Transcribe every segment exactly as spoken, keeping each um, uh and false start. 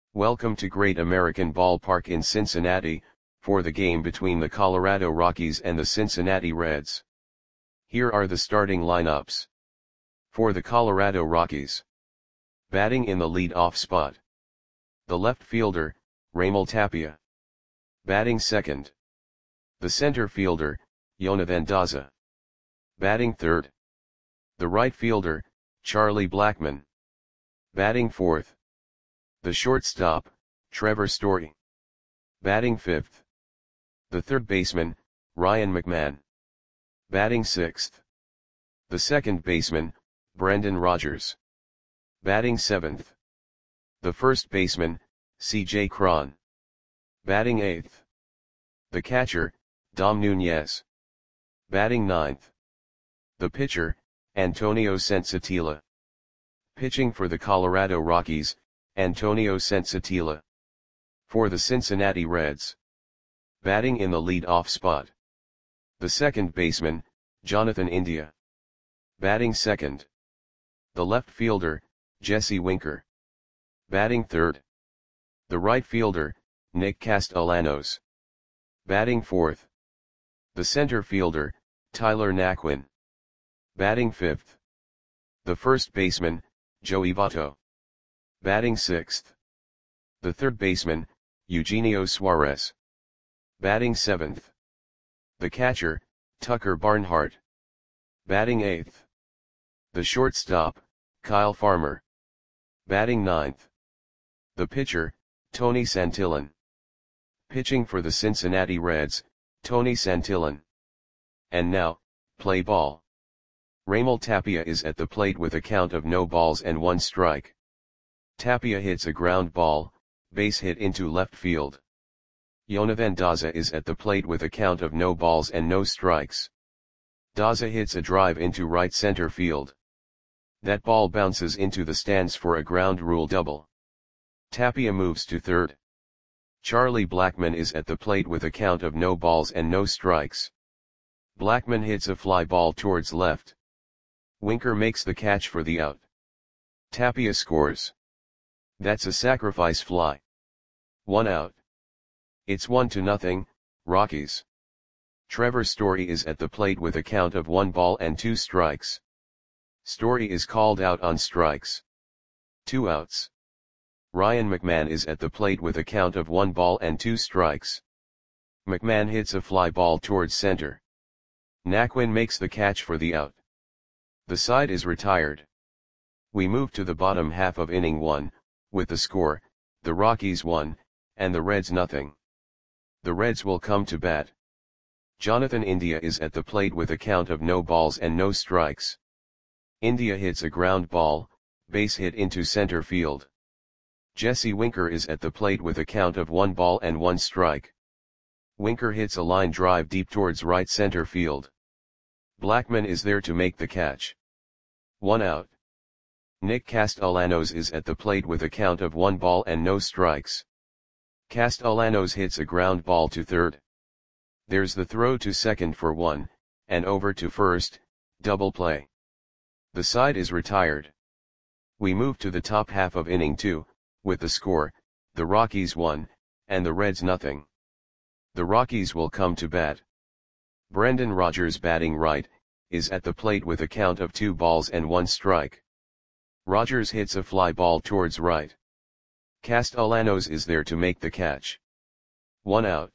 Welcome to Great American Ballpark in Cincinnati, for the game between the Colorado Rockies and the Cincinnati Reds. Here are the starting lineups. For the Colorado Rockies. Batting in the lead-off spot. The left fielder, Raimel Tapia. Batting second. The center fielder, Jonathan Daza. Batting third. The right fielder, Charlie Blackmon. Batting fourth. The shortstop, Trevor Story. Batting fifth. The third baseman, Ryan McMahon. Batting sixth. The second baseman, Brendan Rodgers. Batting seventh. The first baseman, C J Cron. Batting eighth. The catcher, Dom Nunez. Batting ninth. The pitcher, Antonio Senzatela. Pitching for the Colorado Rockies, Antonio Senzatela. For the Cincinnati Reds. Batting in the lead-off spot. The second baseman, Jonathan India. Batting second. The left fielder, Jesse Winker. Batting third. The right fielder, Nick Castellanos. Batting fourth. The center fielder, Tyler Naquin. Batting fifth. The first baseman, Joey Votto. Batting sixth. The third baseman, Eugenio Suarez. Batting seventh. The catcher, Tucker Barnhart. Batting eighth. The shortstop, Kyle Farmer. Batting ninth. The pitcher, Tony Santillan. Pitching for the Cincinnati Reds, Tony Santillan. And now, play ball. Raimel Tapia is at the plate with a count of no balls and one strike. Tapia hits a ground ball, base hit into left field. Jonathan Daza is at the plate with a count of no balls and no strikes. Daza hits a drive into right center field. That ball bounces into the stands for a ground rule double. Tapia moves to third. Charlie Blackmon is at the plate with a count of no balls and no strikes. Blackmon hits a fly ball towards left. Winker makes the catch for the out. Tapia scores. That's a sacrifice fly. One out. It's one to nothing, Rockies. Trevor Story is at the plate with a count of one ball and two strikes. Story is called out on strikes. Two outs. Ryan McMahon is at the plate with a count of one ball and two strikes. McMahon hits a fly ball towards center. Naquin makes the catch for the out. The side is retired. We move to the bottom half of inning one, with the score, the Rockies one, and the Reds nothing. The Reds will come to bat. Jonathan India is at the plate with a count of no balls and no strikes. India hits a ground ball, base hit into center field. Jesse Winker is at the plate with a count of one ball and one strike. Winker hits a line drive deep towards right center field. Blackmon is there to make the catch. One out. Nick Castellanos is at the plate with a count of one ball and no strikes. Castellanos hits a ground ball to third. There's the throw to second for one, and over to first, double play. The side is retired. We move to the top half of inning two, with the score, the Rockies one, and the Reds nothing. The Rockies will come to bat. Brendan Rodgers batting right, is at the plate with a count of two balls and one strike. Rodgers hits a fly ball towards right. Castellanos is there to make the catch. One out.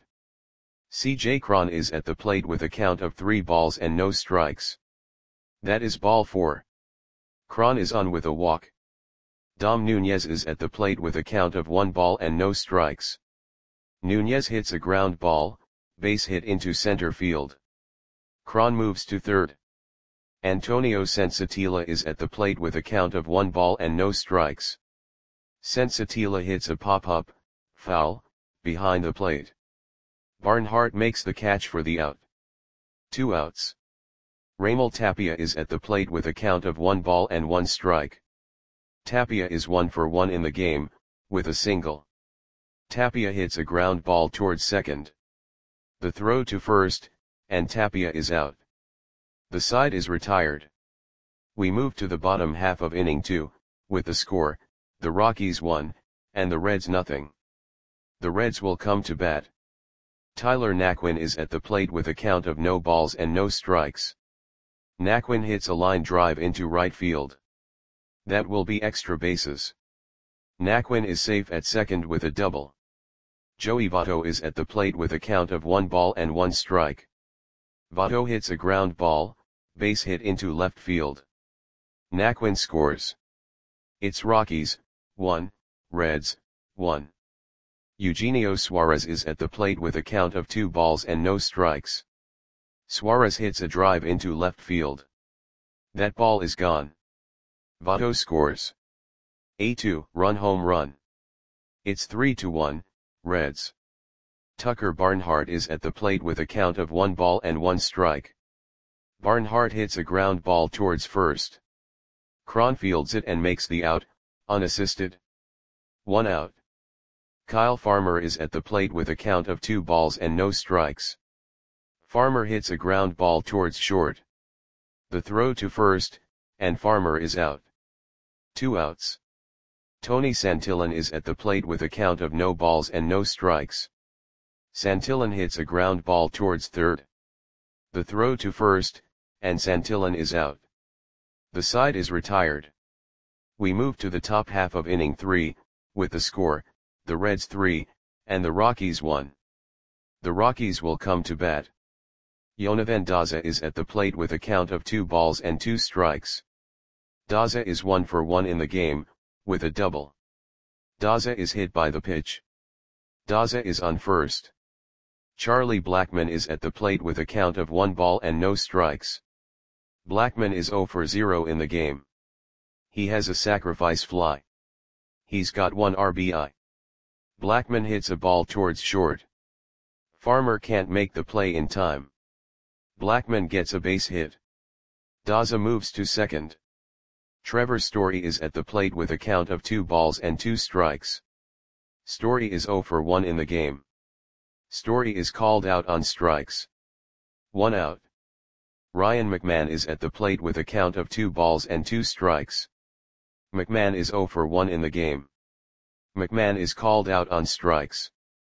C J Cron is at the plate with a count of three balls and no strikes. That is ball four. Cron is on with a walk. Dom Nunez is at the plate with a count of one ball and no strikes. Nunez hits a ground ball, base hit into center field. Cron moves to third. Antonio Senzatela is at the plate with a count of one ball and no strikes. Senzatela hits a pop-up, foul, behind the plate. Barnhart makes the catch for the out. Two outs. Raimel Tapia is at the plate with a count of one ball and one strike. Tapia is one for one in the game, with a single. Tapia hits a ground ball towards second. The throw to first, and Tapia is out. The side is retired. We move to the bottom half of inning two, with the score, the Rockies one, and the Reds nothing. The Reds will come to bat. Tyler Naquin is at the plate with a count of no balls and no strikes. Naquin hits a line drive into right field. That will be extra bases. Naquin is safe at second with a double. Joey Votto is at the plate with a count of one ball and one strike. Votto hits a ground ball, base hit into left field. Naquin scores. It's Rockies, one, Reds, one. Eugenio Suarez is at the plate with a count of two balls and no strikes. Suarez hits a drive into left field. That ball is gone. Votto scores. A two-run home run. It's three to one, Reds. Tucker Barnhart is at the plate with a count of one ball and one strike. Barnhart hits a ground ball towards first. Cron fields it and makes the out, unassisted. One out. Kyle Farmer is at the plate with a count of two balls and no strikes. Farmer hits a ground ball towards short. The throw to first, and Farmer is out. Two outs. Tony Santillan is at the plate with a count of no balls and no strikes. Santillan hits a ground ball towards third. The throw to first, and Santillan is out. The side is retired. We move to the top half of inning three, with the score, the Reds three, and the Rockies one. The Rockies will come to bat. Yonavan Daza is at the plate with a count of two balls and two strikes. Daza is one for one in the game, with a double. Daza is hit by the pitch. Daza is on first. Charlie Blackmon is at the plate with a count of one ball and no strikes. Blackmon is zero for zero in the game. He has a sacrifice fly. He's got one R B I. Blackmon hits a ball towards short. Farmer can't make the play in time. Blackmon gets a base hit. Daza moves to second. Trevor Story is at the plate with a count of two balls and two strikes. Story is zero for one in the game. Story is called out on strikes. One out. Ryan McMahon is at the plate with a count of two balls and two strikes. McMahon is zero for one in the game. McMahon is called out on strikes.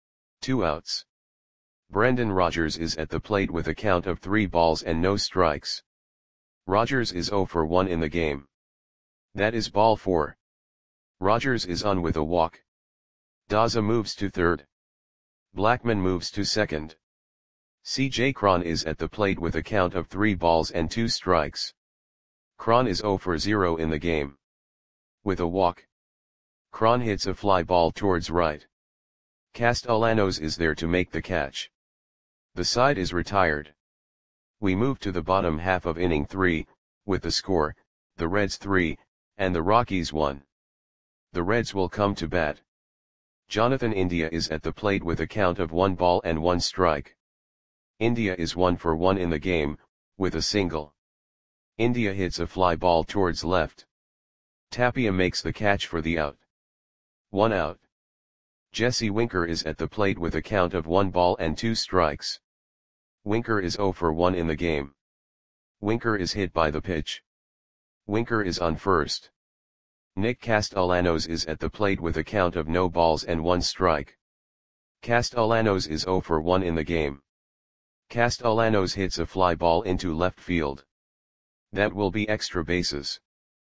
Two outs. Brendan Rodgers is at the plate with a count of three balls and no strikes. Rodgers is zero for one in the game. That is ball four. Rodgers is on with a walk. Daza moves to third. Blackmon moves to second. C J Cron is at the plate with a count of three balls and two strikes. Cron is zero for zero in the game. With a walk. Cron hits a fly ball towards right. Castellanos is there to make the catch. The side is retired. We move to the bottom half of inning three, with the score, the Reds three, and the Rockies one. The Reds will come to bat. Jonathan India is at the plate with a count of one ball and one strike. India is one for one in the game, with a single. India hits a fly ball towards left. Tapia makes the catch for the out. One out. Jesse Winker is at the plate with a count of one ball and two strikes. Winker is zero for one in the game. Winker is hit by the pitch. Winker is on first. Nick Castellanos is at the plate with a count of no balls and one strike. Castellanos is zero for one in the game. Castellanos hits a fly ball into left field. That will be extra bases.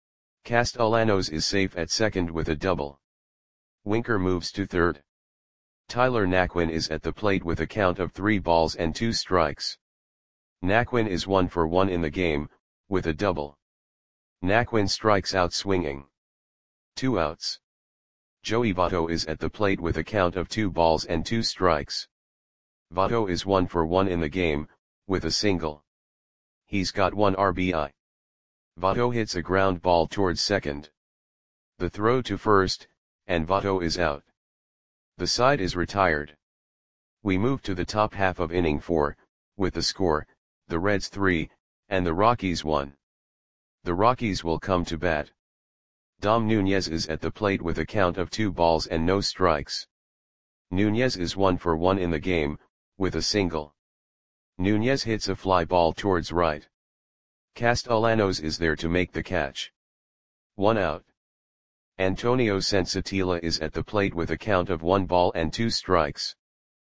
Castellanos is safe at second with a double. Winker moves to third. Tyler Naquin is at the plate with a count of three balls and two strikes. Naquin is one for one in the game, with a double. Naquin strikes out swinging. Two outs. Joey Votto is at the plate with a count of two balls and two strikes. Votto is one for one in the game, with a single. He's got one R B I. Votto hits a ground ball towards second. The throw to first, and Votto is out. The side is retired. We move to the top half of inning four, with the score, the Reds three, and the Rockies one. The Rockies will come to bat. Dom Nunez is at the plate with a count of two balls and no strikes. Nunez is one for one in the game, with a single. Nunez hits a fly ball towards right. Castellanos is there to make the catch. One out. Antonio Sensatilla is at the plate with a count of one ball and two strikes.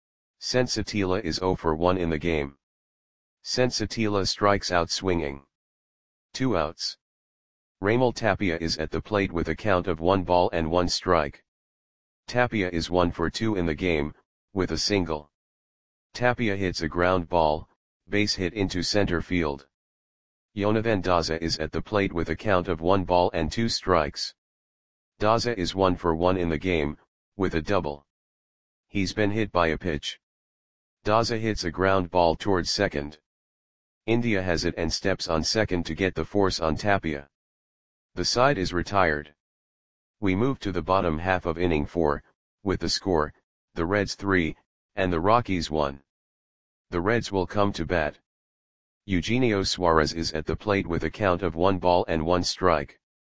Sensatilla is zero for one in the game. Sensatilla strikes out swinging. Two outs. Raimel Tapia is at the plate with a count of one ball and one strike. Tapia is one for two in the game, with a single. Tapia hits a ground ball, base hit into center field. Yonavan Daza is at the plate with a count of one ball and two strikes. Daza is one for one in the game, with a double. He's been hit by a pitch. Daza hits a ground ball towards second. India has it and steps on second to get the force on Tapia. The side is retired. We move to the bottom half of inning four, with the score, the Reds three, and the Rockies one. The Reds will come to bat. Eugenio Suarez is at the plate with a count of one ball and one strike.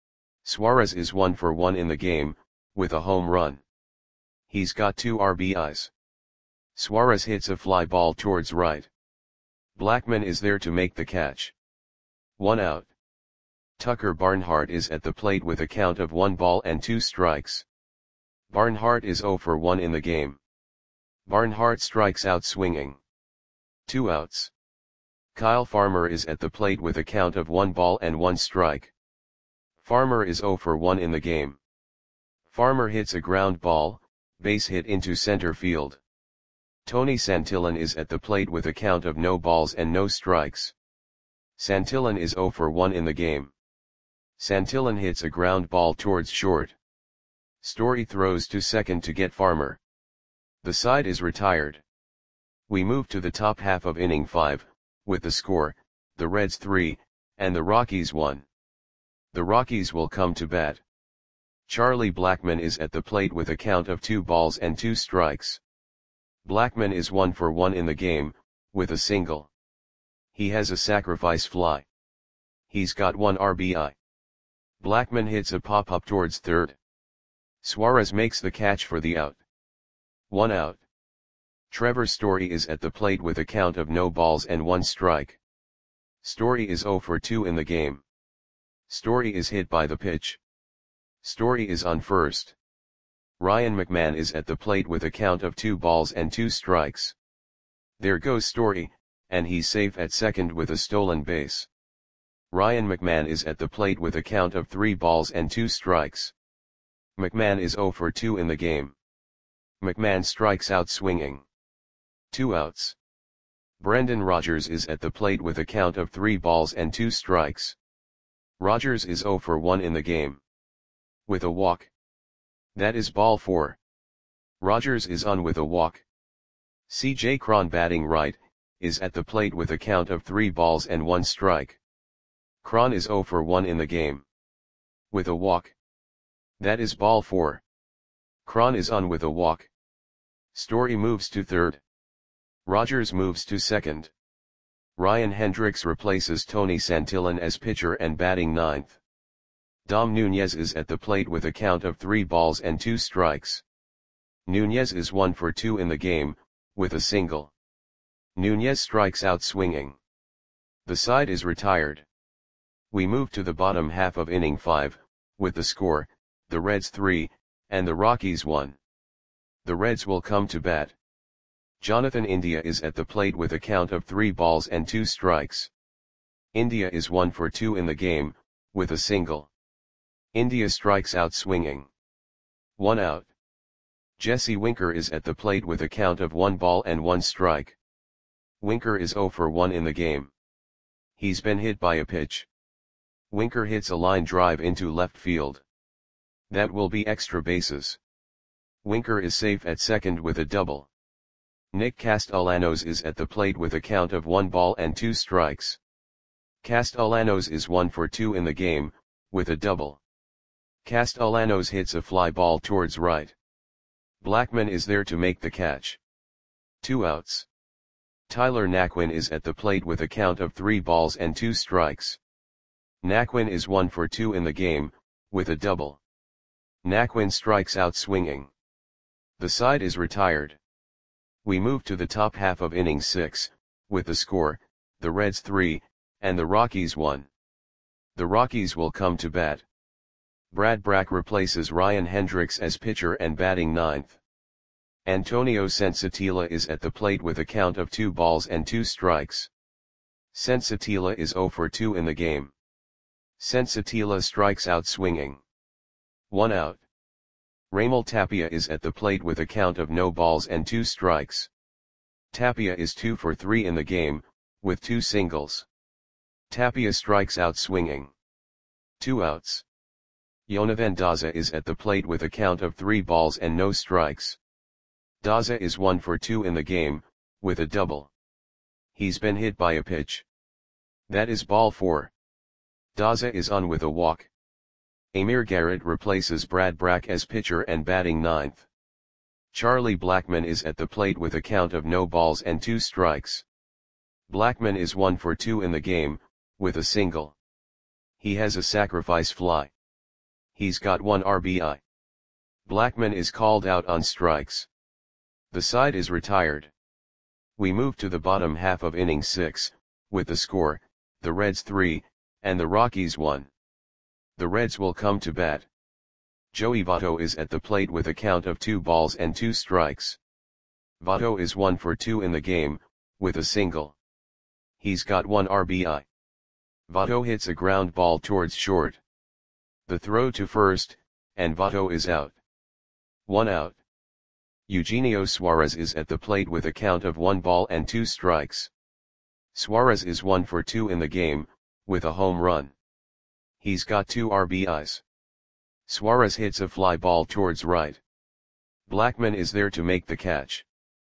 Suarez is one for one in the game, with a home run. He's got two R B Is. Suarez hits a fly ball towards right. Blackman is there to make the catch. One out. Tucker Barnhart is at the plate with a count of one ball and two strikes. Barnhart is zero for one in the game. Barnhart strikes out swinging. Two outs. Kyle Farmer is at the plate with a count of one ball and one strike. Farmer is zero for one in the game. Farmer hits a ground ball, base hit into center field. Tony Santillan is at the plate with a count of no balls and no strikes. Santillan is zero for one in the game. Santillan hits a ground ball towards short. Story throws to second to get Farmer. The side is retired. We move to the top half of inning five, with the score, the Reds three, and the Rockies one. The Rockies will come to bat. Charlie Blackman is at the plate with a count of two balls and two strikes. Blackman is one for one in the game, with a single. He has a sacrifice fly. He's got one R B I. Blackman hits a pop-up towards third. Suarez makes the catch for the out. One out. Trevor Story is at the plate with a count of no balls and one strike. Story is zero for two in the game. Story is hit by the pitch. Story is on first. Ryan McMahon is at the plate with a count of two balls and two strikes. There goes Story, and he's safe at second with a stolen base. Ryan McMahon is at the plate with a count of three balls and two strikes. McMahon is zero for two in the game. McMahon strikes out swinging. Two outs. Brendan Rodgers is at the plate with a count of three balls and two strikes. Rodgers is zero for one in the game. With a walk. That is ball four. Rodgers is on with a walk. C J Cron batting right, is at the plate with a count of three balls and one strike. Cron is zero for one in the game. With a walk. That is ball four. Cron is on with a walk. Story moves to third. Rodgers moves to second. Ryan Hendricks replaces Tony Santillan as pitcher and batting ninth. Dom Nunez is at the plate with a count of three balls and two strikes. Nunez is one for two in the game, with a single. Nunez strikes out swinging. The side is retired. We move to the bottom half of inning five, with the score, the Reds three, and the Rockies one. The Reds will come to bat. Jonathan India is at the plate with a count of three balls and two strikes. India is one for two in the game, with a single. India strikes out swinging. One out. Jesse Winker is at the plate with a count of one ball and one strike. Winker is zero for one in the game. He's been hit by a pitch. Winker hits a line drive into left field. That will be extra bases. Winker is safe at second with a double. Nick Castellanos is at the plate with a count of one ball and two strikes. Castellanos is one for two in the game, with a double. Castellanos hits a fly ball towards right. Blackman is there to make the catch. Two outs. Tyler Naquin is at the plate with a count of three balls and two strikes. Naquin is one for two in the game, with a double. Naquin strikes out swinging. The side is retired. We move to the top half of inning six, with the score, the Reds three, and the Rockies one. The Rockies will come to bat. Brad Brach replaces Ryan Hendricks as pitcher and batting ninth. Antonio Sensatila is at the plate with a count of two balls and two strikes. Sensatila is zero for two in the game. Sensatila strikes out swinging. One out. Raimel Tapia is at the plate with a count of no balls and two strikes. Tapia is two for three in the game, with two singles. Tapia strikes out swinging. Two outs. Yonavan Daza is at the plate with a count of three balls and no strikes. Daza is one for two in the game, with a double. He's been hit by a pitch. That is ball four. Daza is on with a walk. Amir Garrett replaces Brad Brach as pitcher and batting ninth. Charlie Blackmon is at the plate with a count of no balls and two strikes. Blackmon is one for two in the game, with a single. He has a sacrifice fly. He's got one R B I. Blackmon is called out on strikes. The side is retired. We move to the bottom half of inning six, with the score, the Reds three, and the Rockies one. The Reds will come to bat. Joey Votto is at the plate with a count of two balls and two strikes. Votto is one for two in the game, with a single. He's got one R B I. Votto hits a ground ball towards short. The throw to first, and Votto is out. One out. Eugenio Suarez is at the plate with a count of one ball and two strikes. Suarez is one for two in the game, with a home run. He's got two R B Is. Suarez hits a fly ball towards right. Blackmon is there to make the catch.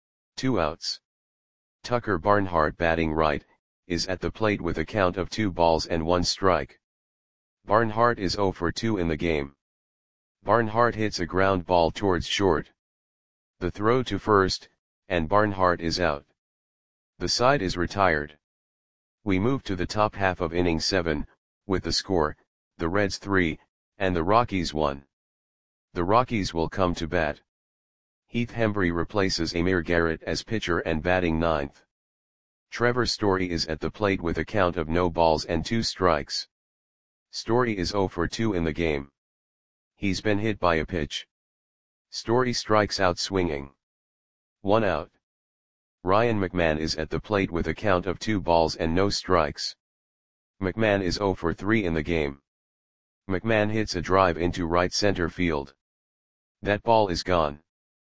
Two outs. Tucker Barnhart, batting right, is at the plate with a count of two balls and one strike. Barnhart is zero for two in the game. Barnhart hits a ground ball towards short. The throw to first, and Barnhart is out. The side is retired. We move to the top half of inning seven, with the score, the Reds three, and the Rockies one. The Rockies will come to bat. Heath Hembree replaces Amir Garrett as pitcher and batting ninth. Trevor Story is at the plate with a count of no balls and two strikes. Story is zero for two in the game. He's been hit by a pitch. Story strikes out swinging. One out. Ryan McMahon is at the plate with a count of two balls and no strikes. McMahon is zero for three in the game. McMahon hits a drive into right center field. That ball is gone.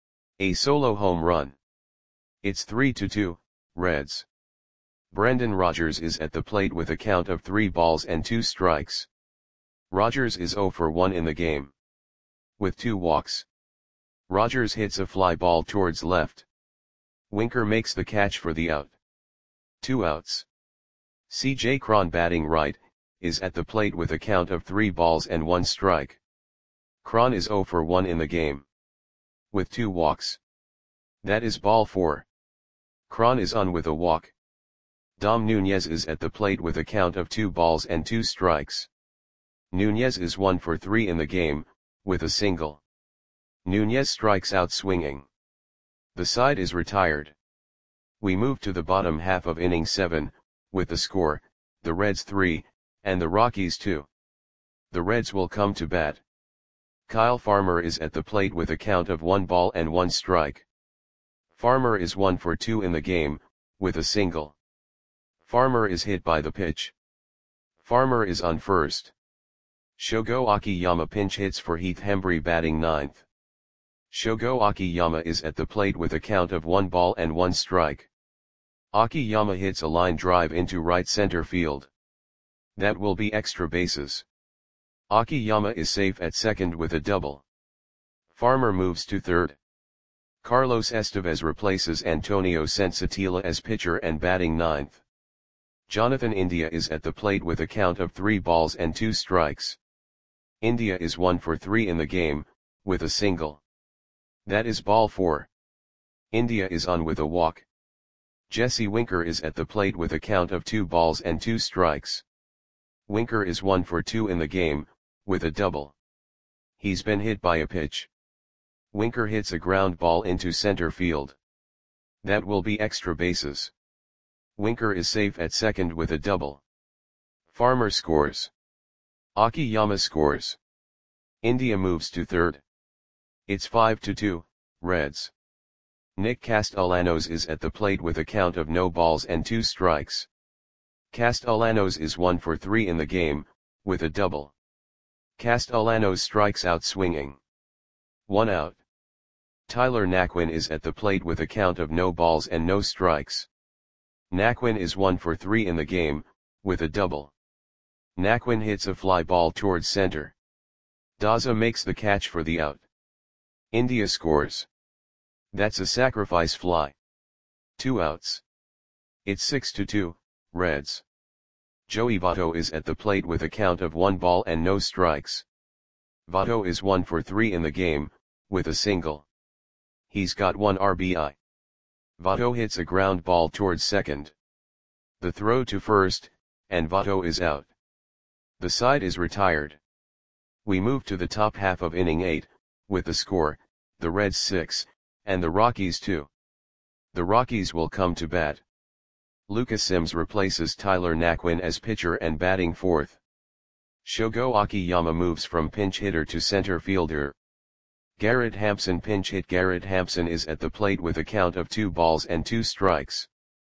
A solo home run. It's three to two, Reds. Brendan Rodgers is at the plate with a count of three balls and two strikes. Rodgers is zero for one in the game. With two walks. Rodgers hits a fly ball towards left. Winker makes the catch for the out. Two outs. C J Cron, batting right, is at the plate with a count of three balls and one strike. Cron is zero for one in the game. With two walks. That is ball four. Cron is on with a walk. Dom Nunez is at the plate with a count of two balls and two strikes. Nunez is one for three in the game, with a single. Nunez strikes out swinging. The side is retired. We move to the bottom half of inning seven, with the score, the Reds three, and the Rockies two. The Reds will come to bat. Kyle Farmer is at the plate with a count of one ball and one strike. Farmer is one for two in the game, with a single. Farmer is hit by the pitch. Farmer is on first. Shogo Akiyama pinch hits for Heath Hembree, batting ninth. Shogo Akiyama is at the plate with a count of one ball and one strike. Akiyama hits a line drive into right center field. That will be extra bases. Akiyama is safe at second with a double. Farmer moves to third. Carlos Estevez replaces Antonio Sensatila as pitcher and batting ninth. Jonathan India is at the plate with a count of three balls and two strikes. India is one for three in the game, with a single. That is ball four. India is on with a walk. Jesse Winker is at the plate with a count of two balls and two strikes. Winker is one for two in the game, with a double. He's been hit by a pitch. Winker hits a ground ball into center field. That will be extra bases. Winker is safe at second with a double. Farmer scores. Akiyama scores. India moves to third. It's five to two, Reds. Nick Castellanos is at the plate with a count of no balls and two strikes. Castellanos is one for three in the game, with a double. Castellanos strikes out swinging. One out. Tyler Naquin is at the plate with a count of no balls and no strikes. Naquin is one for three in the game, with a double. Naquin hits a fly ball towards center. Daza makes the catch for the out. India scores. That's a sacrifice fly. Two outs. It's six to two, Reds. Joey Votto is at the plate with a count of one ball and no strikes. Votto is one for three in the game, with a single. He's got one R B I. Votto hits a ground ball towards second. The throw to first, and Votto is out. The side is retired. We move to the top half of inning eight, with the score, the Reds six, and the Rockies two. The Rockies will come to bat. Lucas Sims replaces Tyler Naquin as pitcher and batting fourth. Shogo Akiyama moves from pinch hitter to center fielder. Garrett Hampson pinch hit. Garrett Hampson is at the plate with a count of two balls and two strikes.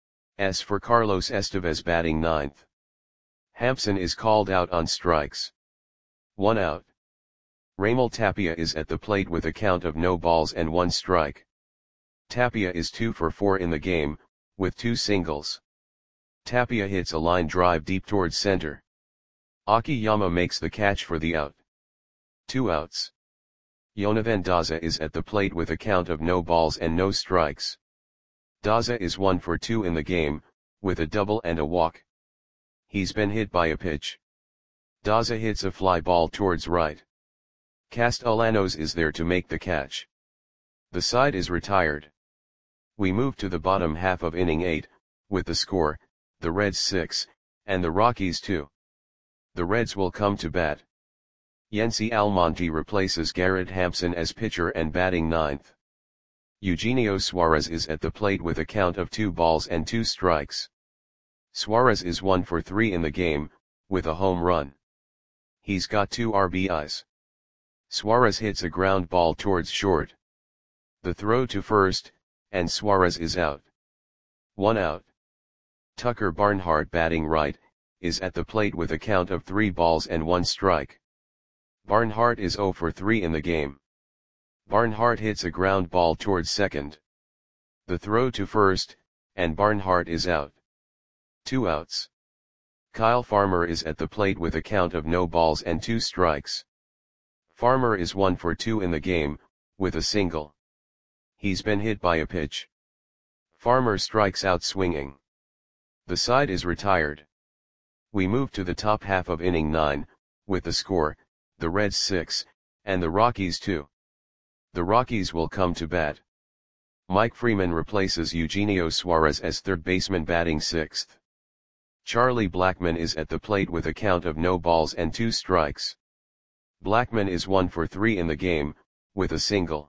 As for Carlos Estevez batting ninth. Hampson is called out on strikes. One out. Raimel Tapia is at the plate with a count of no balls and one strike. Tapia is two for four in the game, with two singles. Tapia hits a line drive deep towards center. Akiyama makes the catch for the out. Two outs. Yonavan Daza is at the plate with a count of no balls and no strikes. Daza is one for two in the game, with a double and a walk. He's been hit by a pitch. Daza hits a fly ball towards right. Castellanos is there to make the catch. The side is retired. We move to the bottom half of inning eight, with the score, the Reds six, and the Rockies two. The Reds will come to bat. Yency Almonte replaces Garrett Hampson as pitcher and batting ninth. Eugenio Suarez is at the plate with a count of two balls and two strikes. Suarez is one for three in the game, with a home run. He's got two R B Is. Suarez hits a ground ball towards short. The throw to first, and Suarez is out. One out. Tucker Barnhart batting right, is at the plate with a count of three balls and one strike. Barnhart is zero for three in the game. Barnhart hits a ground ball towards second. The throw to first, and Barnhart is out. Two outs. Kyle Farmer is at the plate with a count of no balls and two strikes. Farmer is one for two in the game, with a single. He's been hit by a pitch. Farmer strikes out swinging. The side is retired. We move to the top half of inning nine, with the score, the Reds six, and the Rockies two. The Rockies will come to bat. Mike Freeman replaces Eugenio Suarez as third baseman batting sixth. Charlie Blackmon is at the plate with a count of no balls and two strikes. Blackmon is one for three in the game, with a single.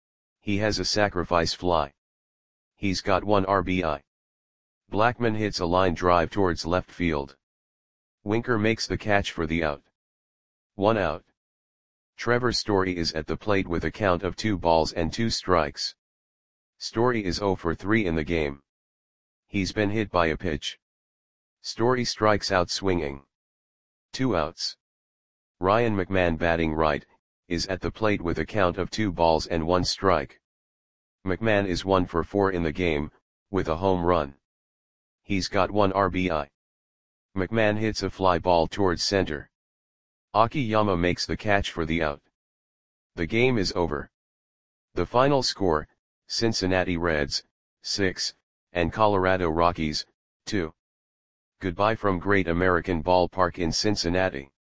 He has a sacrifice fly. He's got one R B I. Blackmon hits a line drive towards left field. Winker makes the catch for the out. One out. Trevor Story is at the plate with a count of two balls and two strikes. Story is zero for three in the game. He's been hit by a pitch. Story strikes out swinging. Two outs. Ryan McMahon batting right, is at the plate with a count of two balls and one strike. McMahon is one for four in the game, with a home run. He's got one R B I. McMahon hits a fly ball towards center. Akiyama makes the catch for the out. The game is over. The final score, Cincinnati Reds, six, and Colorado Rockies, two. Goodbye from Great American Ballpark in Cincinnati.